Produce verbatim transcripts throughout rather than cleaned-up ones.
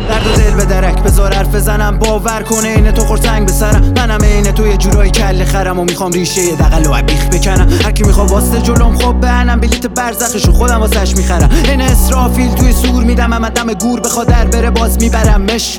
درد و دل به درک بذار حرف بزنم، باور کنه اینه تو خورسنگ به سرم. منم اینه تو یه جورایی کله خرم و میخوام ریشه یه دقل و بیخ بکنم. هر کی میخواد واسه جلوم خب بهنم، بلیت برزخشو خودم واسش میخرم. این اسرافیل توی سور میدم، اما دم گور بخواد در بره باز میبرمش.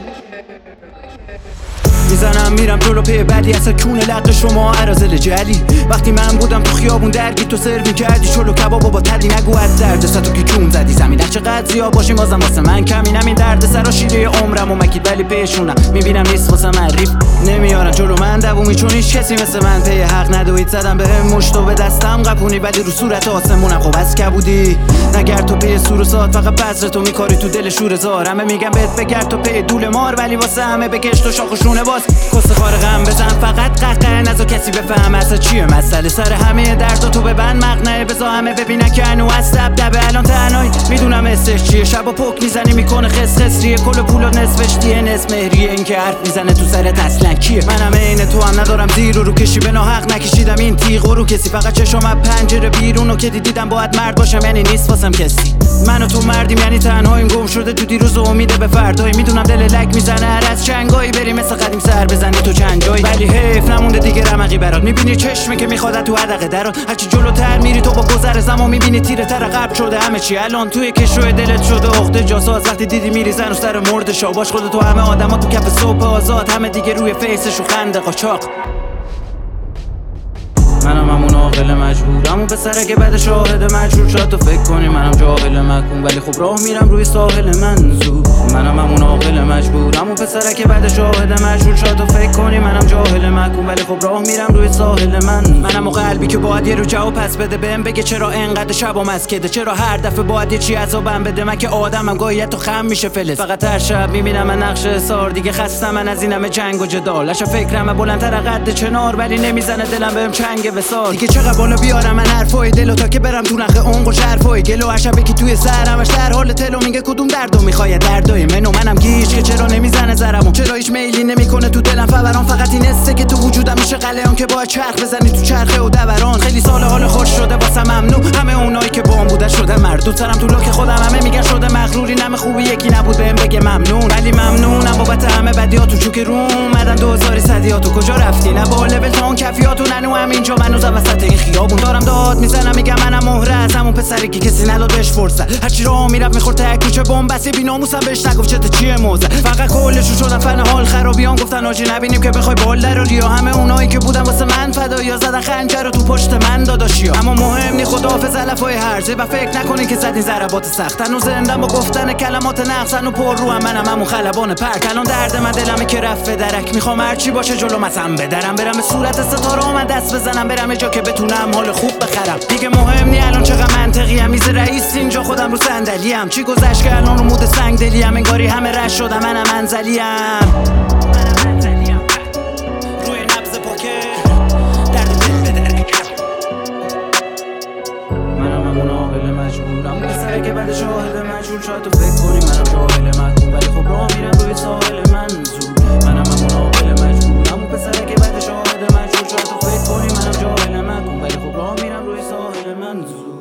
میزنم میرم جلو پی بعدی اصلا کونه لق شما عرازل جلی. وقتی من بودم تو خیابون درگی تو سرو میکردی شلو کبابو با تدی. نگو از درد سر تو که کون زدی زمین اخ چقدر زیاد باشیم بازم واسه من کمینم. این درد سر و شیره عمرم و مکید ولی پیشونم میبینم نیست واسه من ریف نمیارن جلو من دوومی، چون هیچ کسی مثل من پی حق ندوید. زدم به هم مشتو به دستم قپونی ولی رو صورت آسمونم خب از کبودی. نگرد تو پی سور و ساد فقط بذر تو میکاری تو دل شور زار. همه میگم بهت بگرد تو پی دول مار، ولی واسه همه بکش تو شاخشونه باز. کس خار غم بزن فقط قهقه نزا کسی بفهم اصلا چیه مسئله. سر همه درد تو ببند مقنعه بزا همه ببینن که هنو از دبدبه الان تنهایی. میدونم استش چیه شب و پک میزنی میکنه خس خسریه. کل پول و نصفش دیه نصف مهریه. این که حرف میزنه تو سرت اصلا کیه؟ منم عین تو هم ندارم زیر و رو کشی به ناحق نکشیدم این تیغ و رو کسی. فقط چشم از پنجره بیرونو که دیدم باید مرد باشم، یعنی نیست واسم کسی. من و تو مردیم یعنی تنهاییم گم شده تو دیروز و امیده به فردایی. میدونم دل لک میزنه هر از چنگایی بریم مثل قدیم سر بزنی تو چند جایی، ولی حیف نمونده دیگه رمقی برات. میبینی چشمی که میخواد تو حدقه درات. هرچی جلوتر میری تو با گذر زمان میبینی تیره تر قبل شده همه چی. الان توی کشوی دلت شده عقده جاساز. وقتی دیدی میریزن و سر مرد شاباش خودت تو همه آدما تو کف صبح آزاد. همه دیگه روی فیسش و خنده قاچاق. منم همون عاقل مجبورم و پسره که بعد شاهد مجبور شد تو فکر کنی منم جاهل مکون، ولی خب راه میرم روی ساحل منظور. منم همون عاقل مجبورم و پسره که بعد شاهد مجبور شد تو فکر کنی منم جاهل مکون، ولی خب راه میرم روی ساحل من. منم و قلبی که باید یه رو جواب پس بده بهم بگه چرا انقدر شبام مسکده. چرا هر دفعه باید یه چی عذابم بده. من که آدمم گاهی تو خم میشه فلس. فقط هر شب میبینم من نقش سار دیگه خستم من از اینم جنگ و جدال. اش فکرم بلندتر قد چنار ولی نمیزنه دلم بهم چنگ وصال. دیگه چقدر بالا بیارم من حرفای دلو تا که برم تو نخ عمق و شرفای گلو. عشبه که توی سرمش در حال تلو میگه کدوم دردو میخواد دردای منو. منم گیج که چرا نمیزنه زرمو، چرا هیچ میلی نمیکنه تو دلم فوران. فقط این حسه که تو وجودم میشه قلهان که باید چرخ بزنی تو چرخه و دوران. خیلی سال حال خوش شده واسه ممنون. همه اونایی که بام بوده شده مردود. سرم تو لاک خودم همه میگن شده مغروری. نم خوبی یکی نبود بهم بگه ممنون، ولی ممنونم بابت همه بدیاتو. چون که رو اومدن دو هزار صدیاتو کجا رفتی؟ نه با لول تا اون کفیاتو ننو همینجا منو ز وسط این خیابون دارم داد میزنم میگم منم مهره از همون پسری که کسی نداد بهش فرصت. هرچی راه میرفت میخورد تک کوچه بمبستی بی‌ناموسم بهش نگفت چته چیه موزه. فقط کلشو شدن فن حال خرابیان گفتن آجی نبینیم که بخوای بال در ریا. همه اونایی که بودن واسه من فدایا زدن خنجر رو تو پشت من داداشیا. اما مهم نی خداحافظ علفای هرزه و فکر نکنین که زدین ضربات سخت. هنوز زندم با گفتن کلمات نقصن و پر رو هم منم همون خلبان پرک. الان درد من دلمه که رفت درک. میخوام هرچی باشه جلو مثلا بدرم برم به صورت ستاره من دست بزنم برم جا که بتونم حال خوب بخرم. دیگه مهم نی الان چقدر منطقی ام. میز رئیس اینجا خودم رو صندلی ام. چی گذشت که الان رو مود سنگ دلی ام. انگاری همه رش شدم منم منزلی ام. روی نبض پاکه درد دل بدرک. منم همون عاقل مجبورم پسره که بعد شاهد مجبور شد تو فکر کنی منم جاهل مکون، ولی خب راه میرم روی ساحل منظور. منم همون عاقل مجبورم پسره که بعد شاهد مجبور شد تو فکر کنی منم جاهل مکون، ولی خب راه میرم روی ساحل منظور.